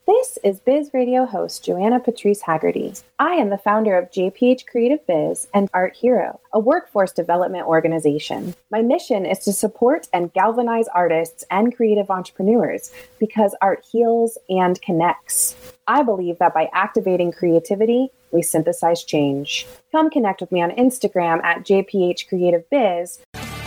This is Biz Radio host Joanna Patrice Haggerty. I am the founder of JPH Creative Biz and Art Hero, a workforce development organization. My mission is to support and galvanize artists and creative entrepreneurs because art heals and connects. I believe that by activating creativity, we synthesize change. Come connect with me on Instagram at JPH Creative Biz.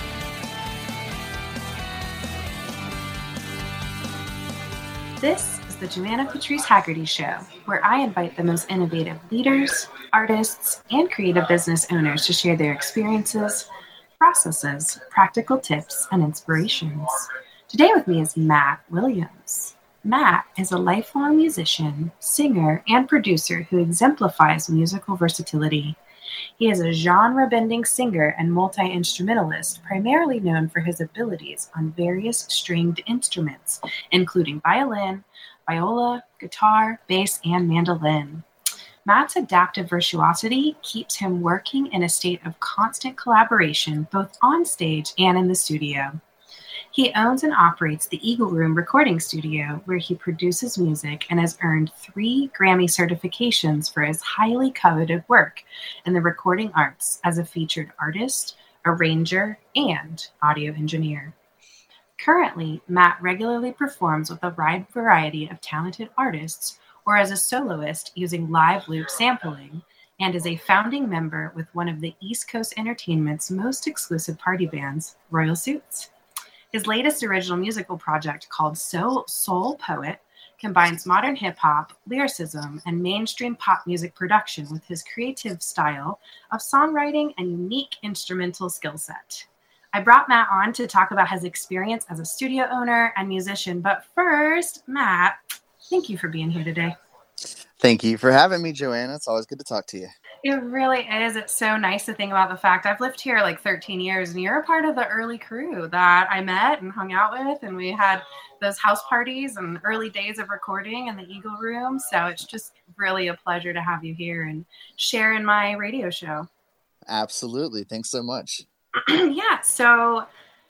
This is the Joanna Patrice Haggerty Show, where I invite the most innovative leaders, artists, and creative business owners to share their experiences, processes, practical tips, and inspirations. Today with me is Matt Williams. Matt is a lifelong musician, singer, and producer who exemplifies musical versatility. He is a genre-bending singer and multi-instrumentalist, primarily known for his abilities on various stringed instruments, including violin, viola, guitar, bass, and mandolin. Matt's adaptive virtuosity keeps him working in a state of constant collaboration, both on stage and in the studio. He owns and operates the Eagle Room recording studio, where he produces music and has earned 3 Grammy certifications for his highly coveted work in the recording arts as a featured artist, arranger, and audio engineer. Currently, Matt regularly performs with a wide variety of talented artists or as a soloist using live loop sampling, and is a founding member with one of the East Coast Entertainment's most exclusive party bands, Royal Suits. His latest original musical project, called Soul Poet, combines modern hip-hop, lyricism, and mainstream pop music production with his creative style of songwriting and unique instrumental skill set. I brought Matt on to talk about his experience as a studio owner and musician. But first, Matt, thank you for being here today. Thank you for having me, Joanna. It's always good to talk to you. It really is. It's so nice to think about the fact I've lived here like 13 years, and you're a part of the early crew that I met and hung out with, and we had those house parties and early days of recording in the Eagle Room. So it's just really a pleasure to have you here and share in my radio show. Absolutely. Thanks so much. Yeah. So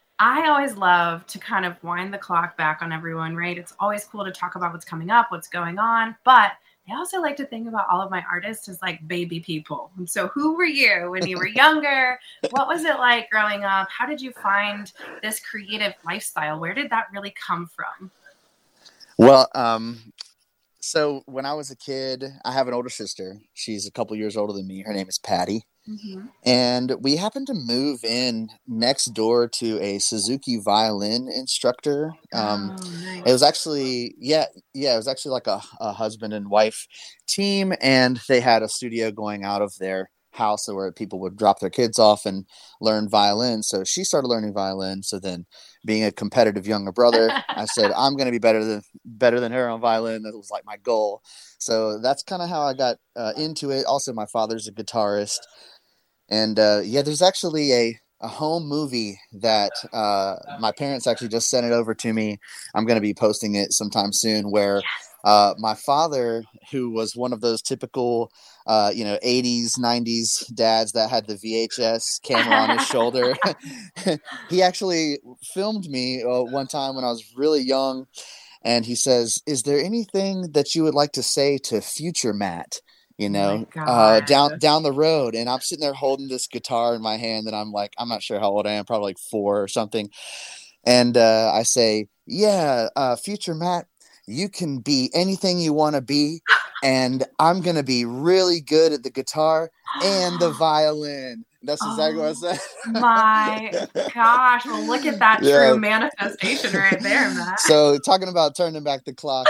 I always love to kind of wind the clock back on everyone, right? It's always cool to talk about what's coming up, what's going on, but I also like to think about all of my artists as like baby people. And so who were you when you were younger? What was it like growing up? How did you find this creative lifestyle? Where did that really come from? Well, so when I was a kid, I have an older sister. She's a couple years older than me. Her name is Patty. Mm-hmm. And we happened to move in next door to a Suzuki violin instructor. Nice. It was actually, it was actually like a husband and wife team, and they had a studio going out of their house where people would drop their kids off and learn violin. So she started learning violin. So then, being a competitive younger brother, I said, I'm going to be better than her on violin. That was like my goal. So that's kind of how I got into it. Also, my father's a guitarist. And there's actually a home movie that my parents actually just sent it over to me. I'm going to be posting it sometime soon, where my father, who was one of those typical 80s, 90s dads that had the VHS camera on his shoulder, he actually filmed me one time when I was really young. And he says, "Is there anything that you would like to say to future Matt? Down the road?" And I'm sitting there holding this guitar in my hand, and I'm like, I'm not sure how old I am, probably like 4 or something. And I say, future Matt, you can be anything you want to be. And I'm going to be really good at the guitar and the violin. That's exactly what I said. My gosh. Well, look at that true manifestation right there, Matt. So talking about turning back the clock,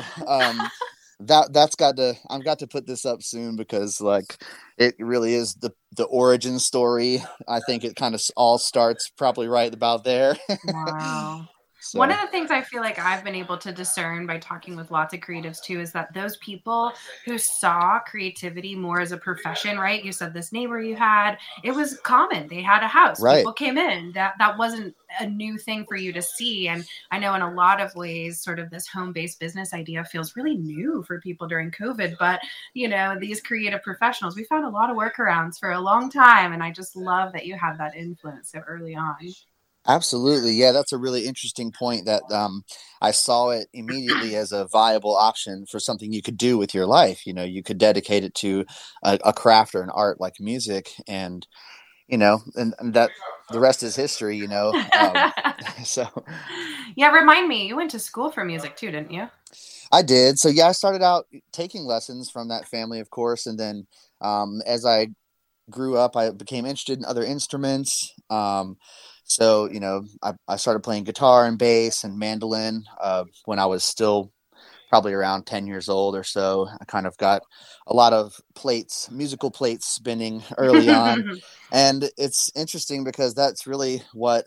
I've got to put this up soon, because like it really is the origin story. I think it kind of all starts probably right about there. Wow. So. One of the things I feel like I've been able to discern by talking with lots of creatives too is that those people who saw creativity more as a profession, right? You said this neighbor you had, it was common. They had a house. Right. People came in. That wasn't a new thing for you to see. And I know in a lot of ways, sort of this home-based business idea feels really new for people during COVID. But, these creative professionals, we found a lot of workarounds for a long time. And I just love that you had that influence so early on. Absolutely. Yeah, that's a really interesting point that I saw it immediately as a viable option for something you could do with your life. You know, you could dedicate it to a craft or an art like music, and, and that the rest is history, so Yeah, remind me, you went to school for music too, didn't you? I did. So yeah, I started out taking lessons from that family, of course. And then as I grew up, I became interested in other instruments. So, I started playing guitar and bass and mandolin when I was still probably around 10 years old or so. I kind of got a lot of musical plates spinning early on. And it's interesting because that's really what,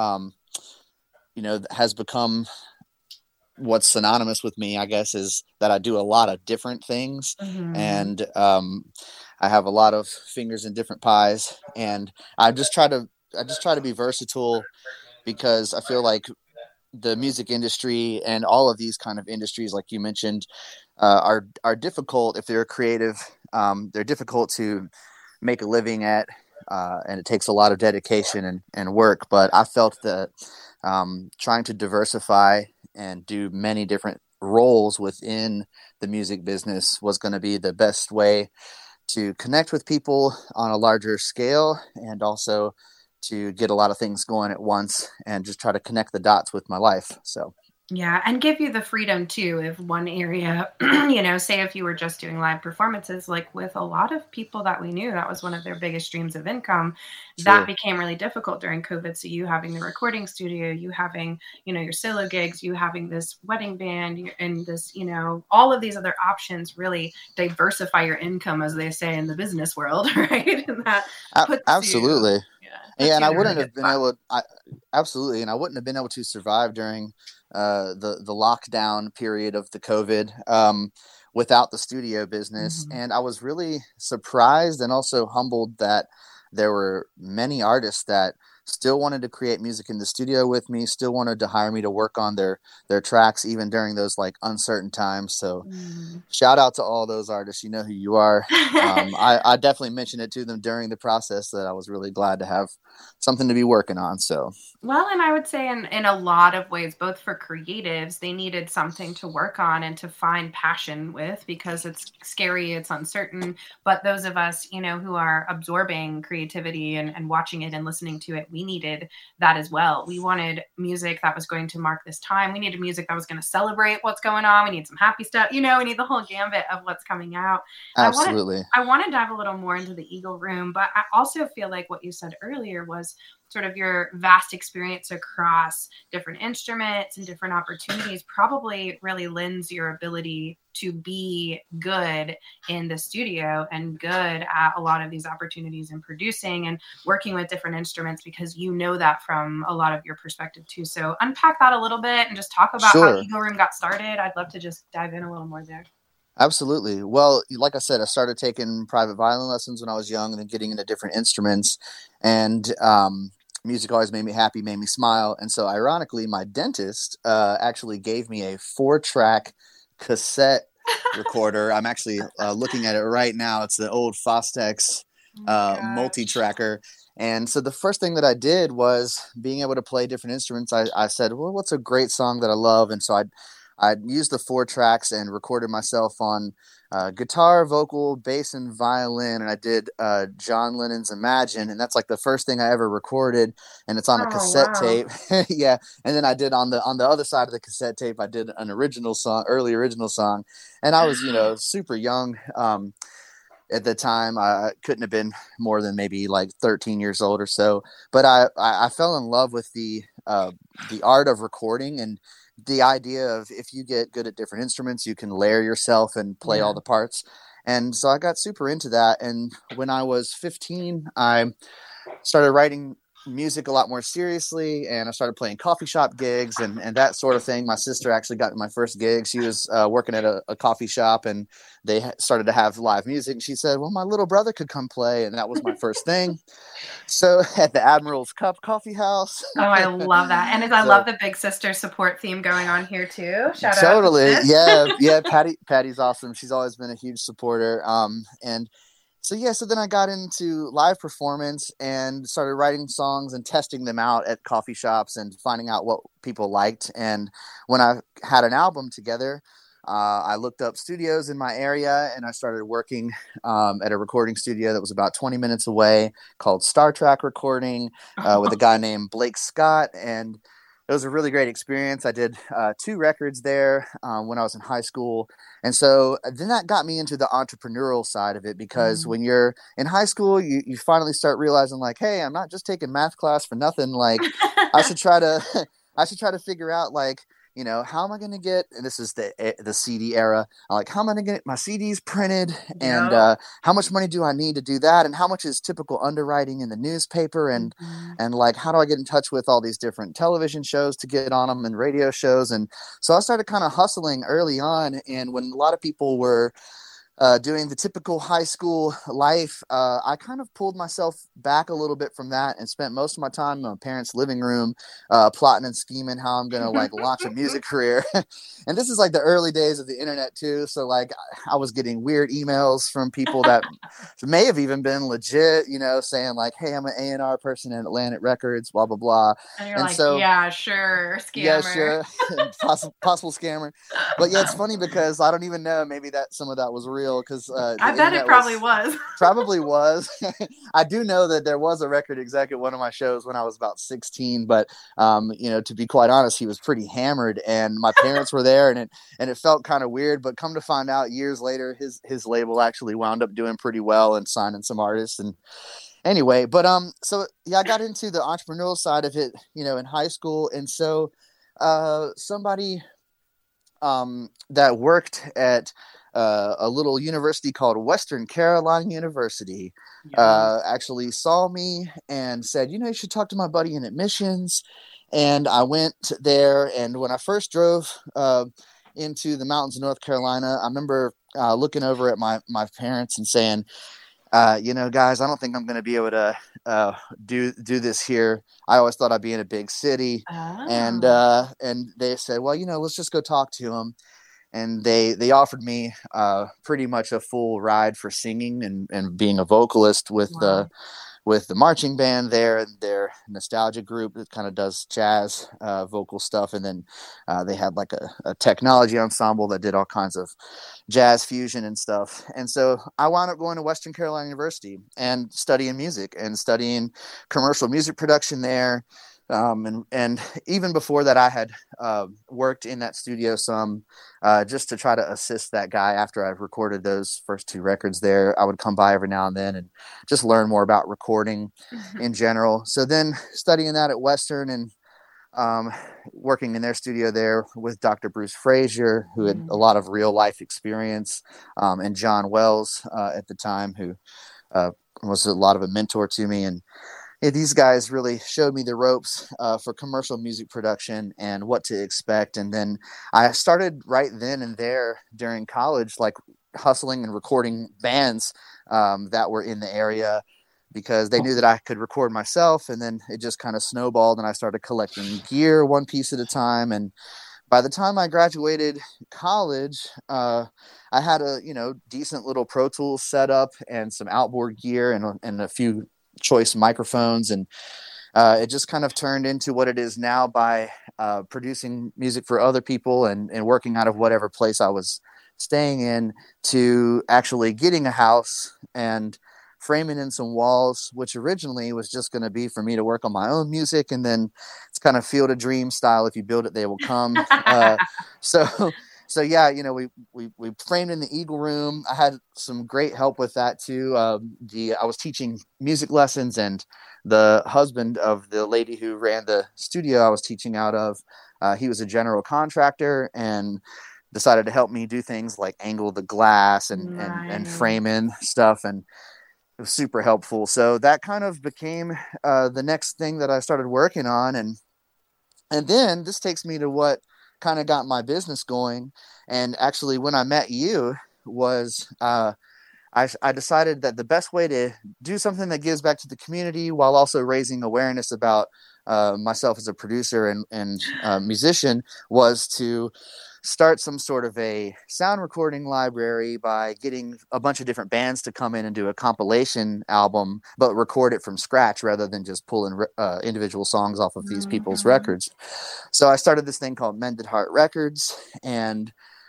has become what's synonymous with me, I guess, is that I do a lot of different things. And I have a lot of fingers in different pies. And I just try to be versatile because I feel like the music industry and all of these kind of industries, like you mentioned, are difficult if they're creative. They're difficult to make a living at, and it takes a lot of dedication and work. But I felt that trying to diversify and do many different roles within the music business was going to be the best way to connect with people on a larger scale, and also to get a lot of things going at once and just try to connect the dots with my life. So Yeah, and give you the freedom too, if one area, say if you were just doing live performances, like with a lot of people that we knew, that was one of their biggest streams of income. That sure. became really difficult during COVID. So you having the recording studio, you having, your solo gigs, you having this wedding band, and this, all of these other options really diversify your income, as they say in the business world, right? And that puts you, Absolutely. Yeah, puts and you I in a really wouldn't good have been spot. able. Absolutely, and I wouldn't have been able to survive during the lockdown period of the COVID without the studio business. Mhm. And I was really surprised and also humbled that there were many artists that still wanted to create music in the studio with me, still wanted to hire me to work on their tracks, even during those like uncertain times. So Mm. shout out to all those artists. You know who you are. I definitely mentioned it to them during the process that I was really glad to have something to be working on. So Well, and I would say in a lot of ways, both for creatives, they needed something to work on and to find passion with, because it's scary, it's uncertain. But those of us, who are absorbing creativity and watching it and listening to it, we needed that as well. We wanted music that was going to mark this time. We needed music that was going to celebrate what's going on. We need some happy stuff. We need the whole gambit of what's coming out. And absolutely. I want to dive a little more into the Eagle Room, but I also feel like what you said earlier was sort of your vast experience across different instruments and different opportunities probably really lends your ability to be good in the studio and good at a lot of these opportunities in producing and working with different instruments, because that from a lot of your perspective too. So unpack that a little bit and just talk about how Sure. Eagle Room got started. I'd love to just dive in a little more there. Absolutely. Well, like I said, I started taking private violin lessons when I was young and then getting into different instruments. And music always made me happy, made me smile. And so, ironically, my dentist actually gave me a 4-track cassette recorder. I'm actually looking at it right now. It's the old Fostex Oh my gosh. multi-tracker. And so the first thing that I did was being able to play different instruments. I said, well, what's a great song that I love? And so I used the 4 tracks and recorded myself on guitar, vocal, bass, and violin. And I did John Lennon's Imagine. And that's like the first thing I ever recorded. And it's on a Oh, cassette wow. tape. Yeah. And then I did on the other side of the cassette tape, I did an early original song. And I was, super young. At the time, I couldn't have been more than maybe like 13 years old or so. But I fell in love with the art of recording, and the idea of, if you get good at different instruments, you can layer yourself and play Yeah. all the parts. And so I got super into that. And when I was 15, I started writing music a lot more seriously, and I started playing coffee shop gigs and that sort of thing. My sister actually got my first gig. She was working at a coffee shop, and they started to have live music, and she said, well, my little brother could come play. And that was my first thing. So at the Admiral's Cup Coffee House. Oh, I love that. And I love So the big sister support theme going on here too. Shout out to totally. sis. Yeah. Yeah. Patty's awesome. She's always been a huge supporter. And So then I got into live performance and started writing songs and testing them out at coffee shops and finding out what people liked. And when I had an album together, I looked up studios in my area and I started working at a recording studio that was about 20 minutes away called Star Trek Recording with a guy named Blake Scott. And it was a really great experience. I did 2 records there when I was in high school. And so then that got me into the entrepreneurial side of it, because when you're in high school, you finally start realizing like, hey, I'm not just taking math class for nothing. Like I should try to figure out like, how am I going to get, and this is the CD era, like, how am I going to get my CDs printed, and how much money do I need to do that, and how much is typical underwriting in the newspaper, and like, how do I get in touch with all these different television shows to get on them and radio shows. And so I started kind of hustling early on, and when a lot of people were doing the typical high school life, I kind of pulled myself back a little bit from that and spent most of my time in my parents' living room plotting and scheming how I'm going to like launch a music career. And this is like the early days of the internet too. So like I was getting weird emails from people that may have even been legit, saying like, hey, I'm an A&R person at Atlantic Records, blah, blah, blah. And you're like, so, yeah, sure. Scammer. Yeah, sure. possible scammer. But yeah, it's funny because I don't even know, maybe that some of that was real. Because I bet it probably was. Probably was. I do know that there was a record exec at one of my shows when I was about 16, but to be quite honest, he was pretty hammered, and my parents were there, and it felt kind of weird. But come to find out, years later, his label actually wound up doing pretty well and signing some artists. And anyway, but so yeah, I got into the entrepreneurial side of it, in high school, and so somebody that worked at a little university called Western Carolina University actually saw me and said, you should talk to my buddy in admissions. And I went there, and when I first drove into the mountains of North Carolina, I remember looking over at my parents and saying, guys, I don't think I'm going to be able to do this here. I always thought I'd be in a big city. Oh. And they said, well, let's just go talk to him. And they offered me pretty much a full ride for singing and being a vocalist with the marching band there, and their nostalgia group that kind of does jazz vocal stuff. And then they had like a technology ensemble that did all kinds of jazz fusion and stuff. And so I wound up going to Western Carolina University and studying music and studying commercial music production there. And even before that, I had worked in that studio some just to try to assist that guy after I've recorded those first 2 records there. I would come by every now and then and just learn more about recording in general. So then studying that at Western and working in their studio there with Dr. Bruce Frazier, who had a lot of real life experience, and John Wells at the time, who was a lot of a mentor to me. And these guys really showed me the ropes for commercial music production and what to expect. And then I started right then and there during college, like hustling and recording bands that were in the area, because they knew that I could record myself. And then it just kind of snowballed, and I started collecting gear one piece at a time. And by the time I graduated college, I had a decent little Pro Tools setup and some outboard gear and a few choice microphones, and it just kind of turned into what it is now by producing music for other people and working out of whatever place I was staying in, to actually getting a house and framing in some walls, which originally was just going to be for me to work on my own music. And then it's kind of Field of Dreams style. If you build it, they will come. So yeah, we framed in the Eagle Room. I had some great help with that too. I was teaching music lessons, and the husband of the lady who ran the studio I was teaching out of, he was a general contractor and decided to help me do things like angle the glass and frame in stuff, and it was super helpful. So that kind of became the next thing that I started working on, and then this takes me to what kind of got my business going. And actually, when I met you was I decided that the best way to do something that gives back to the community while also raising awareness about myself as a producer and musician was to start some sort of a sound recording library by getting a bunch of different bands to come in and do a compilation album, but record it from scratch rather than just pulling individual songs off of these people's records. So I started this thing called Mended Heart Records, and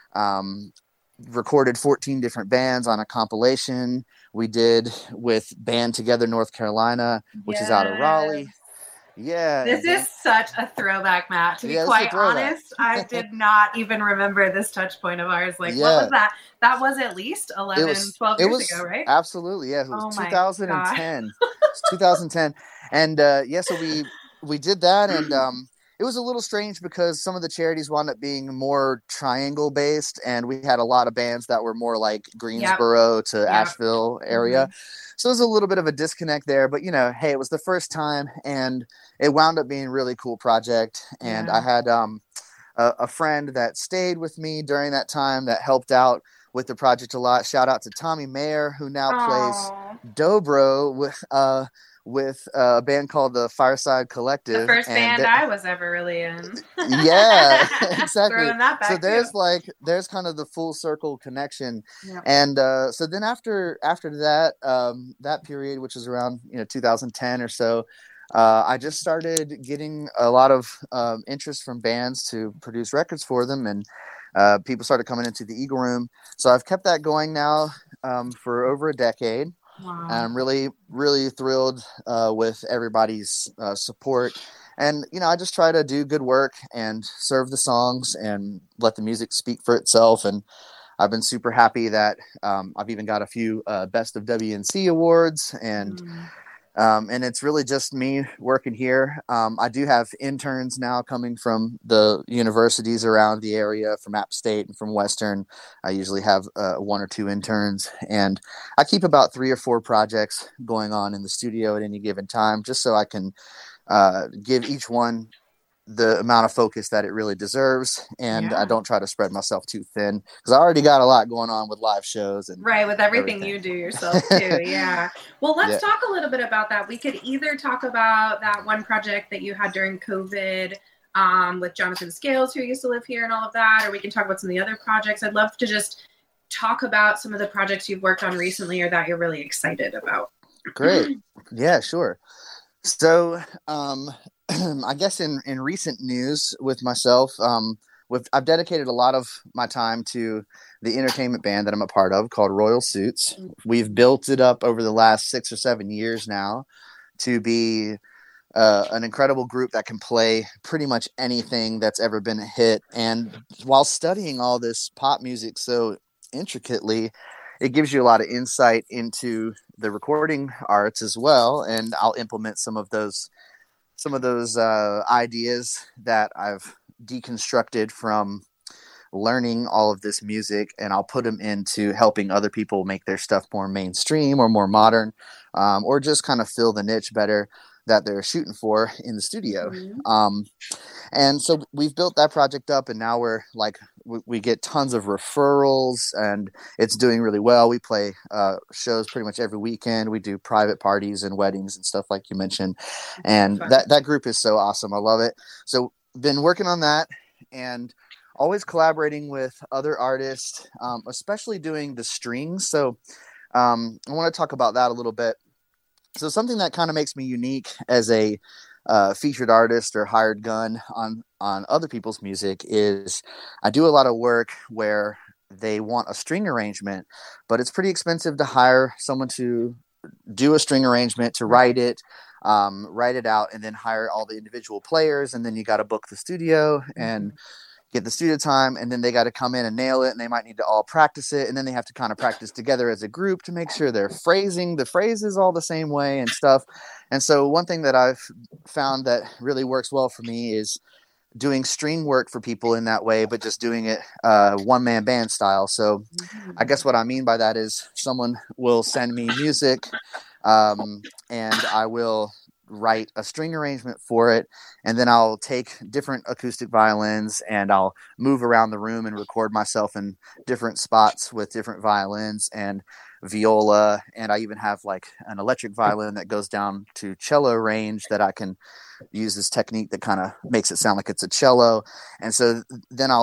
recorded 14 different bands on a compilation we did with Band Together North Carolina, which is out of Raleigh. Yeah. This is such a throwback, Matt. To be quite honest, I did not even remember this touch point of ours. Like, what was that? That was at least 12 years ago, right? Absolutely. Yeah. It was 2010. It's 2010. And so we did that. And it was a little strange because some of the charities wound up being more triangle based, and we had a lot of bands that were more like Greensboro to Asheville area. So it was a little bit of a disconnect there, but hey, it was the first time, and it wound up being a really cool project. And I had a friend that stayed with me during that time that helped out with the project a lot. Shout out to Tommy Mayer, who now plays dobro with a band called the Fireside Collective. The first band I was ever really in. Yeah, exactly. Throwing that back so there's kind of the full circle connection. Yep. And so then after that, that period, which is around 2010 or so, I just started getting a lot of interest from bands to produce records for them, and people started coming into the Eagle Room. So I've kept that going now for over a decade. Wow. I'm really, really thrilled with everybody's support. And, I just try to do good work and serve the songs and let the music speak for itself. And I've been super happy that I've even got a few Best of WNC awards. And it's really just me working here. I do have interns now coming from the universities around the area, from App State and from Western. I usually have 1 or 2 interns, and I keep about 3 or 4 projects going on in the studio at any given time, just so I can give each one the amount of focus that it really deserves, and I don't try to spread myself too thin, because I already got a lot going on with live shows and with everything you do yourself too. Well, let's talk a little bit about that. We could either talk about that one project that you had during COVID with Jonathan Scales, who used to live here, and all of that, or we can talk about some of the other projects. I'd love to just talk about some of the projects you've worked on recently or that you're really excited about. Great. Yeah, sure. So I guess in recent news with myself, I've dedicated a lot of my time to the entertainment band that I'm a part of called Royal Suits. We've built it up over the last 6 or 7 years now to be an incredible group that can play pretty much anything that's ever been a hit. And while studying all this pop music so intricately, it gives you a lot of insight into the recording arts as well. And I'll implement some of those ideas that I've deconstructed from learning all of this music, and I'll put them into helping other people make their stuff more mainstream or more modern, or just kind of fill the niche better that they're shooting for in the studio. And so we've built that project up, and now we're like, we get tons of referrals, and it's doing really well. We play shows pretty much every weekend. We do private parties and weddings and stuff like you mentioned. And that group is so awesome. I love it. So been working on that and always collaborating with other artists, especially doing the strings. So I want to talk about that a little bit. So something that kind of makes me unique as a featured artist or hired gun on other people's music is I do a lot of work where they want a string arrangement, but it's pretty expensive to hire someone to do a string arrangement, to write it out, and then hire all the individual players. And then you got to book the studio and get the studio time, and then they got to come in and nail it, and they might need to all practice it, and then they have to kind of practice together as a group to make sure they're phrasing the phrases all the same way and stuff. And so one thing that I've found that really works well for me is doing string work for people in that way, but just doing it one-man band style. So I guess what I mean by that is someone will send me music, and I will write a string arrangement for it, and then I'll take different acoustic violins and I'll move around the room and record myself in different spots with different violins and viola, and I even have like an electric violin that goes down to cello range that I can use this technique that kind of makes it sound like it's a cello. And so then I'll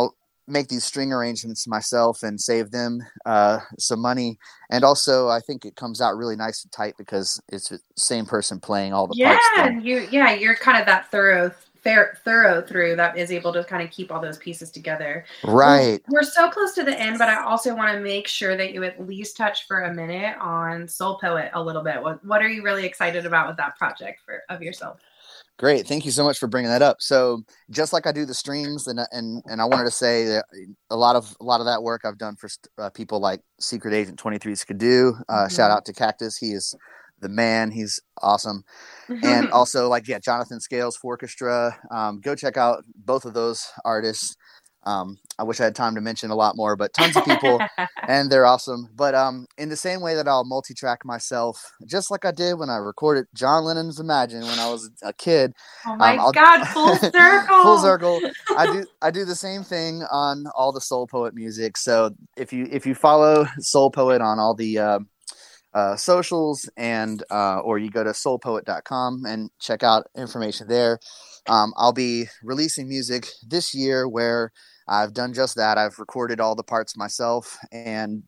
make these string arrangements myself and save them some money. And also, I think it comes out really nice and tight because it's the same person playing all the parts. Yeah, you're kind of that thorough through that is able to kind of keep all those pieces together. Right. We're so close to the end, but I also want to make sure that you at least touch for a minute on Soul Poet a little bit. What are you really excited about with that project of yourself? Great. Thank you so much for bringing that up. So just like I do the strings and I wanted to say that a lot of that work I've done for people like Secret Agent 23 Skidoo. Shout out to Cactus. He is the man. He's awesome. And also Jonathan Scales Orchestra. Go check out both of those artists. I wish I had time to mention a lot more, but tons of people and they're awesome. But in the same way that I'll multi-track myself, just like I did when I recorded John Lennon's Imagine when I was a kid. Oh my God, full circle. Full circle. I do the same thing on all the Soul Poet music. So if you follow Soul Poet on all the socials and or you go to soulpoet.com and check out information there. I'll be releasing music this year where I've done just that. I've recorded all the parts myself, and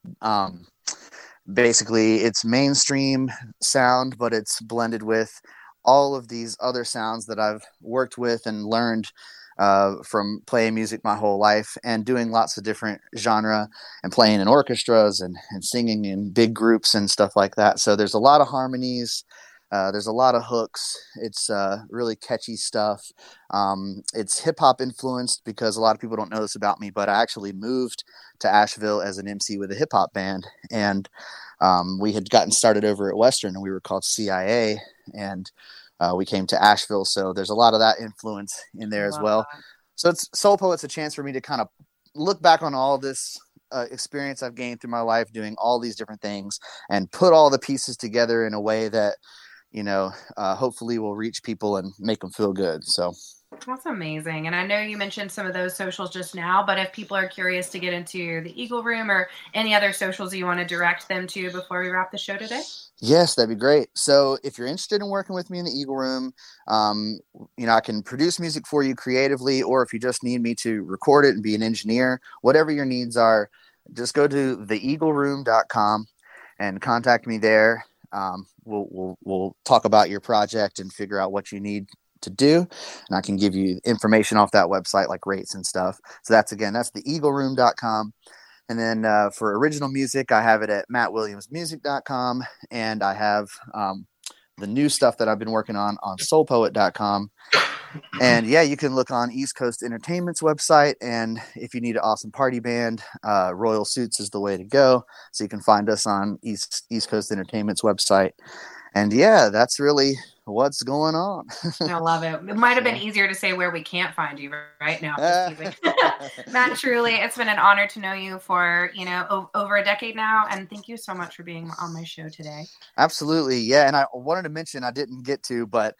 basically it's mainstream sound, but it's blended with all of these other sounds that I've worked with and learned from playing music my whole life and doing lots of different genre and playing in orchestras and singing in big groups and stuff like that. So there's a lot of harmonies. There's a lot of hooks. It's really catchy stuff. It's hip hop influenced because a lot of people don't know this about me, but I actually moved to Asheville as an MC with a hip hop band. And we had gotten started over at Western and we were called CIA. And we came to Asheville. So there's a lot of that influence in there as well. So it's Soul Poet's a chance for me to kind of look back on all this experience I've gained through my life doing all these different things and put all the pieces together in a way that hopefully will reach people and make them feel good. So that's amazing. And I know you mentioned some of those socials just now, but if people are curious to get into the Eagle Room or any other socials you want to direct them to before we wrap the show today? Yes, that'd be great. So if you're interested in working with me in the Eagle Room, I can produce music for you creatively, or if you just need me to record it and be an engineer, whatever your needs are, just go to theeagleroom.com and contact me there. We'll talk about your project and figure out what you need to do. And I can give you information off that website, like rates and stuff. So that's theeagleroom.com. And then for original music, I have it at mattwilliamsmusic.com. And I have the new stuff that I've been working on soulpoet.com. And you can look on East Coast Entertainment's website. And if you need an awesome party band, Royal Suits is the way to go. So you can find us on East Coast Entertainment's website. And that's really what's going on. I love it. It might have been easier to say where we can't find you right now. Matt, truly, it's been an honor to know you for, over a decade now. And thank you so much for being on my show today. Absolutely. Yeah. And I wanted to mention, I didn't get to, but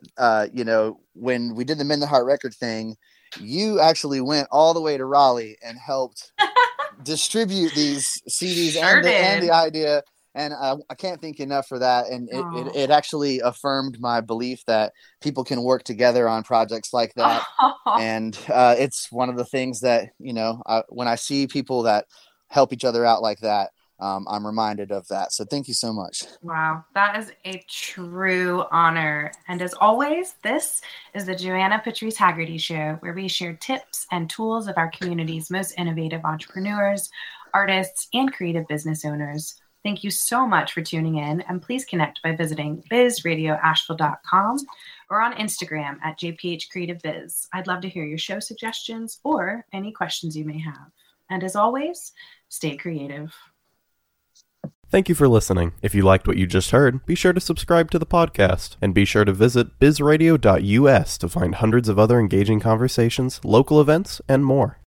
when we did the Mend the Heart record thing, you actually went all the way to Raleigh and helped distribute these CDs and the idea. And I can't thank you enough for that. And it actually affirmed my belief that people can work together on projects like that. And it's one of the things that, when I see people that help each other out like that, I'm reminded of that. So thank you so much. Wow. That is a true honor. And as always, this is the Joanna Patrice Haggerty Show, where we share tips and tools of our community's most innovative entrepreneurs, artists, and creative business owners. Thank you so much for tuning in, and please connect by visiting bizradioasheville.com or on Instagram at jphcreativebiz. I'd love to hear your show suggestions or any questions you may have. And as always, stay creative. Thank you for listening. If you liked what you just heard, be sure to subscribe to the podcast, and be sure to visit bizradio.us to find hundreds of other engaging conversations, local events, and more.